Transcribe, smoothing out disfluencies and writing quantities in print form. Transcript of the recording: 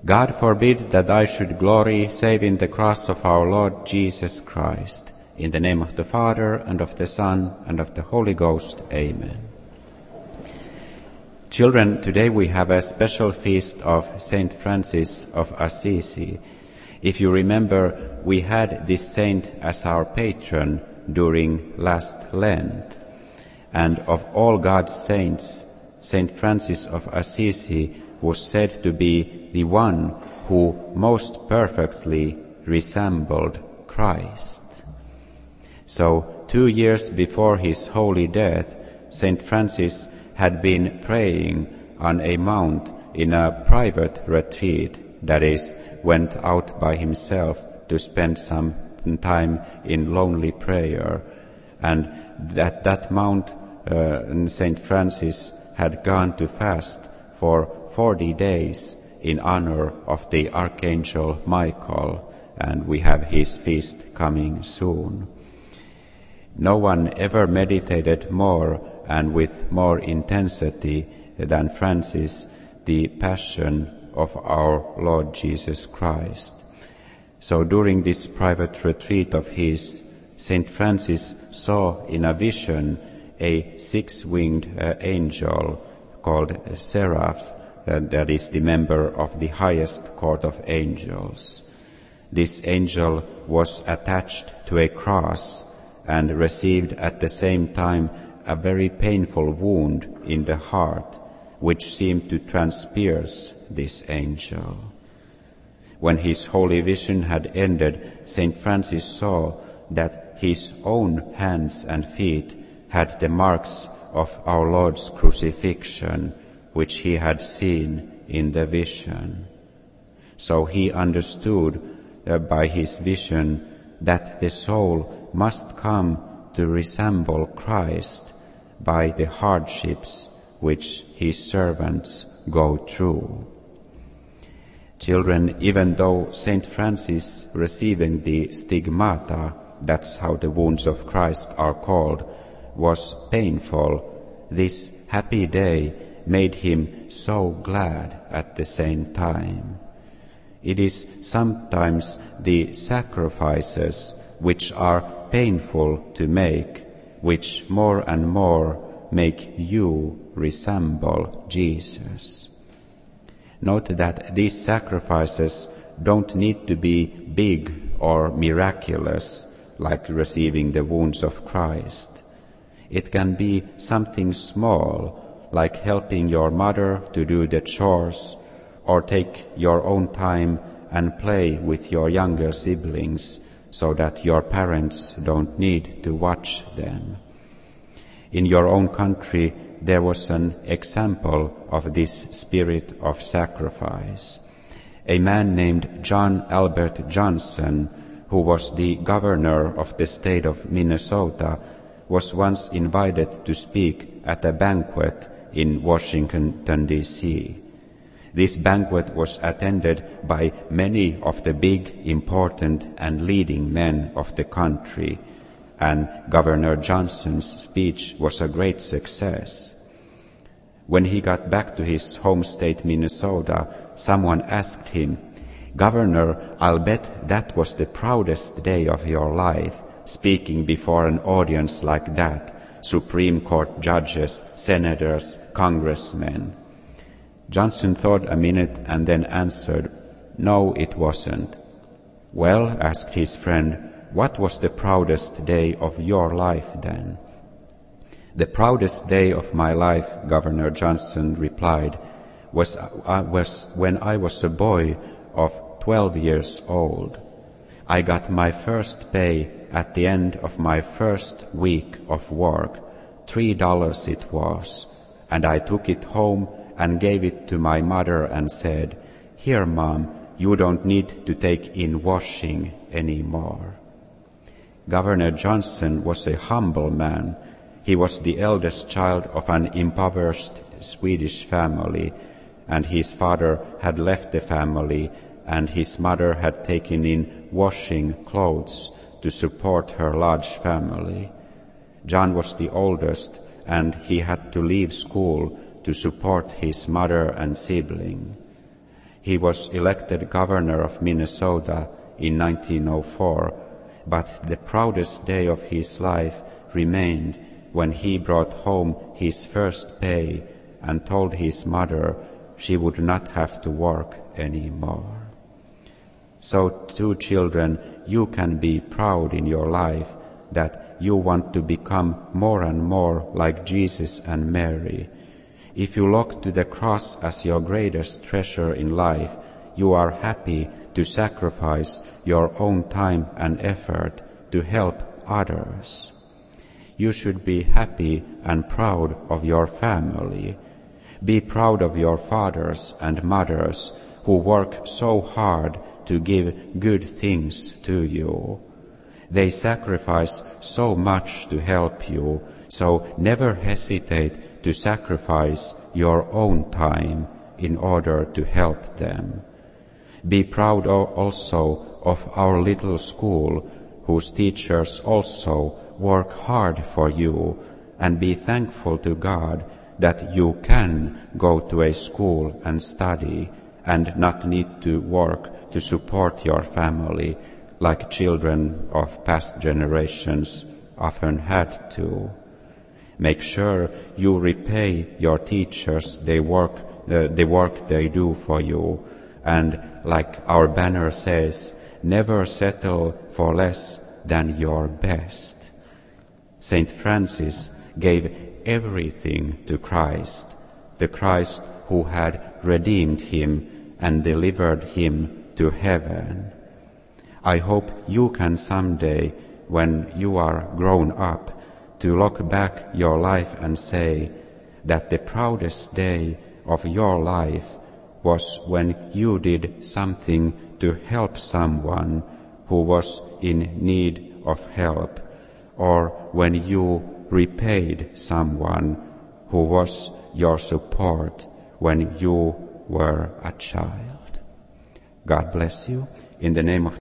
God forbid that I should glory save in the cross of our Lord Jesus Christ. In the name of the Father, and of the Son, and of the Holy Ghost. Amen. Children, today we have a special feast of Saint Francis of Assisi. If you remember, we had this saint as our patron during last Lent. And of all God's saints, Saint Francis of Assisi was said to be the one who most perfectly resembled Christ. So 2 years before his holy death, Saint Francis had been praying on a mount in a private retreat, that is, went out by himself to spend some time in lonely prayer. And at that mount, Saint Francis had gone to fast for 40 days in honor of the Archangel Michael, and we have his feast coming soon. No one ever meditated more and with more intensity than Francis the Passion of our Lord Jesus Christ. So during this private retreat of his, Saint Francis saw in a vision a six-winged angel called Seraph, that is the member of the highest court of angels. This angel was attached to a cross and received at the same time a very painful wound in the heart, which seemed to transpierce this angel. When his holy vision had ended, Saint Francis saw that his own hands and feet had the marks of our Lord's crucifixion, which he had seen in the vision. So he understood by his vision that the soul must come to resemble Christ by the hardships which his servants go through. Children, even though Saint Francis receiving the stigmata, that's how the wounds of Christ are called, was painful, this happy day made him so glad at the same time. It is sometimes the sacrifices which are painful to make, which more and more make you resemble Jesus. Note that these sacrifices don't need to be big or miraculous, like receiving the wounds of Christ. It can be something small, like helping your mother to do the chores, or take your own time and play with your younger siblings so that your parents don't need to watch them. In your own country, there was an example of this spirit of sacrifice. A man named John Albert Johnson, who was the governor of the state of Minnesota, was once invited to speak at a banquet in Washington, D.C. This banquet was attended by many of the big, important, and leading men of the country, and Governor Johnson's speech was a great success. When he got back to his home state, Minnesota, someone asked him, "Governor, I'll bet that was the proudest day of your life, speaking before an audience like that, Supreme Court judges, senators, congressmen." Johnson thought a minute and then answered, "No, it wasn't." "Well," asked his friend, "what was the proudest day of your life then?" "The proudest day of my life," Governor Johnson replied, was when I was a boy of 12 years old. I got my first pay at the end of my first week of work. $3 it was, and I took it home and gave it to my mother and said, "Here, Mom, you don't need to take in washing anymore." Governor Johnson was a humble man. He was the eldest child of an impoverished Swedish family, and his father had left the family, and his mother had taken in washing clothes to support her large family. John was the oldest, and he had to leave school to support his mother and sibling. He was elected governor of Minnesota in 1904, but the proudest day of his life remained when he brought home his first pay and told his mother she would not have to work anymore. So too, children, you can be proud in your life that you want to become more and more like Jesus and Mary. If you look to the cross as your greatest treasure in life, you are happy to sacrifice your own time and effort to help others. You should be happy and proud of your family. Be proud of your fathers and mothers who work so hard to give good things to you. They sacrifice so much to help you, so never hesitate to sacrifice your own time in order to help them. Be proud also of our little school, whose teachers also work hard for you, and be thankful to God that you can go to a school and study and not need to work to support your family like children of past generations often had to. Make sure you repay your teachers the work they do for you, and like our banner says, never settle for less than your best. Saint Francis gave everything to Christ, the Christ who had redeemed him and delivered him to heaven. I hope you can someday, when you are grown up, to look back your life and say that the proudest day of your life was when you did something to help someone who was in need of help, or when you repaid someone who was your support when you were a child. God bless you. In the name of